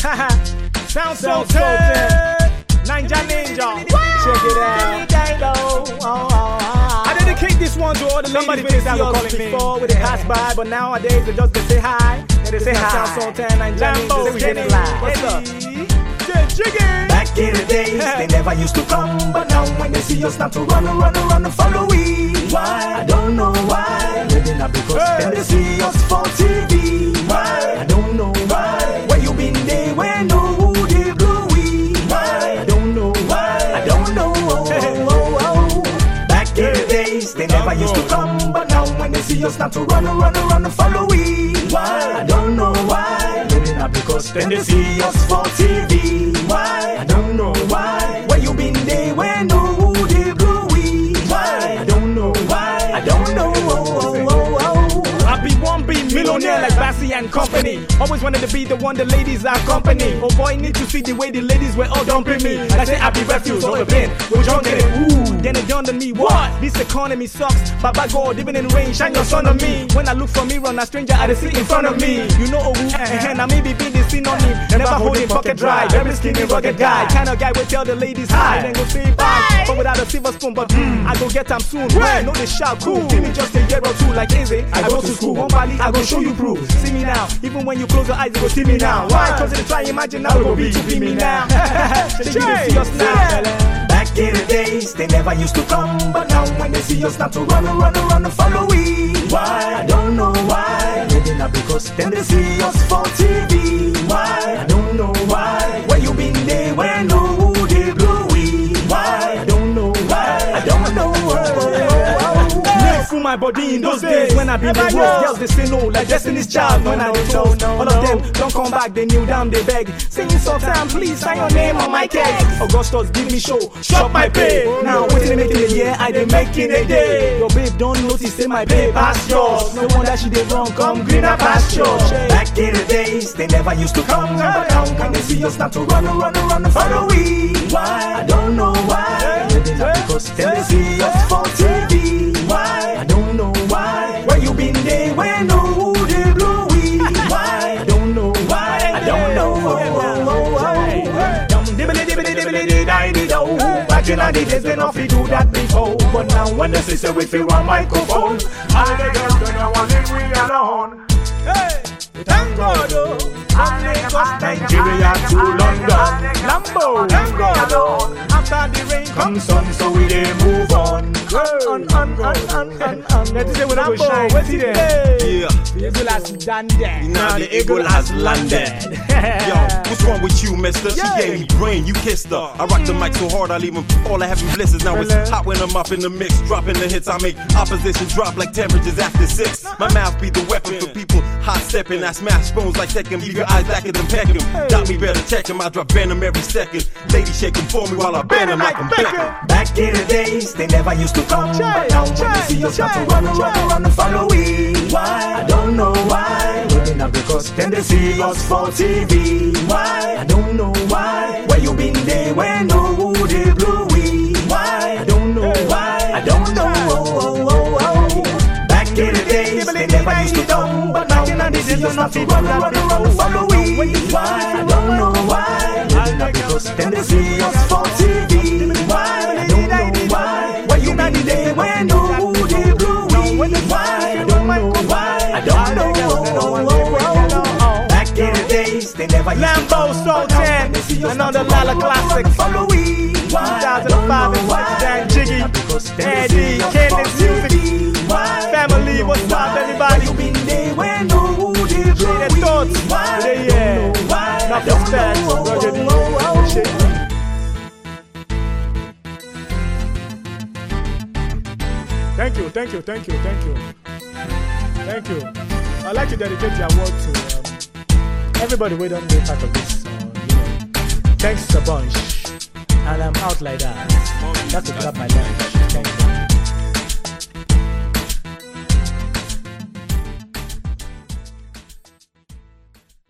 Sound so good. Ninja. Check it out. I dedicate this one to all the ladies with that were calling before when they pass by, but nowadays they just say hi. They say hi. Sound so 10, Ninja Ninja. Jenny, what's up? Back in the days, they never used to come, but now when they see us, start to run and follow we. Why? I don't know why. Maybe not because then they see us for TV. Why? I don't know why. Where you been there? Where no they blew we? Why? I don't know why. I don't know. Back in the days, they never used to come, but now when they see us, start to run and follow we. Why? I don't know why. Maybe not because then they see us for TV. Why? I don't know why. Where you been there? Where no they blew we? Why? I don't know why. I don't know. I be one big millionaire like Bassie and company. Always wanted to be the one the ladies are company. Oh boy, need to see the way the ladies were all dumping me. I say I be refuse over bin. We're drunk in it. Ooh, then it dawned on me. What? This economy sucks. Baba God, even in rain, shine your sun on me. When I look for me, run a stranger I sit in front of me. You know who? And I may be the synonym. Never holding pocket dry. Very skinny rugged guy. Kind of guy will tell the ladies hi, then go say bye. But without a silver spoon, but I go get them soon. When? No, they shout cool. Give me just a year or two like easy. I go to school. One bally, I go show you proof. See me now. Even when you close your eyes, you go see me now. Why? Cause they try imagine now, go be to be me now. They see us now. Back in the days, they never used to come, but now when they see us, start to run and follow we. Why? I don't know why. Maybe not because then they see us for TV. Why? I don't know why. Where you been there? Where no they blew we? Why? I don't know why. I don't know. Through my body in those days when I been the worst. Girls they say no like Destiny's Child. When I don't toast, all of them don't come back. They kneel down, they beg, singing Sultan, please sign your name on my cake. Augustus give me show, shop my pay. Now waiting to make it a year, I dey make in a day. Your babe don't notice, say my babe past yours. No wonder she dey run, come greener pastures. Back in the days, they never used to come, but now when they see us, start to run and follow we. Why? I don't know why. Maybe not because then they see us for TV. Why? I don't know why. Where you been there? Where no they blew we? Why? I don't know why. I don't know. Back in the days they not fit do that before, but now when they say we feel one microphone, all the girls don't want it we alone. Hey, thank God, and Lagos, Nigeria to London, Lambo, thank God. After the rain comes sun, so we dey move on. Let's say when I go shine, what's it there? Yeah. The eagle has landed. Now the eagle has landed. Yo, what's wrong with you, mister? She gave me brain, you kissed her. I rock the mic so hard, I leave them all I have in blisters. Now it's hot when I'm up in the mix. Dropping the hits, I make opposition drop like temperatures after 6. My mouth be the weapon for people hot stepping. I smash spoons like second, leave your eyes back at them pecking. Got me better check him, I drop venom every second. Lady shaking for me while I bend him like I'm Beckham. Back in the days, they never used to come, but now when they see us, start to run and follow we. Why? I don't know why. Maybe not because then they see us for TV. Why? I don't know why. Where you been there? Where no they blew we? Why? I don't know why. I don't know. Back in the days, they never used to come, but now when they see us, start to run and follow we. Why? I don't know why. Maybe not because then they see us for TV. Why? I don't know why. Where you been there? Where no they blew we? Why? I don't know why. I don't know. Back in the days, they never used to come, Lambo, another Lala classic. Follow we. 2005 and Dan Jiggy, Eddie, Candace Music, family. What's up, everybody? You been there? Where no they blew we? Thoughts? Yeah, nothing special. Thank you. I'd like to dedicate the award to everybody who don't be part of this. Thanks a bunch. And I'm out like that. That's to grab my lunch.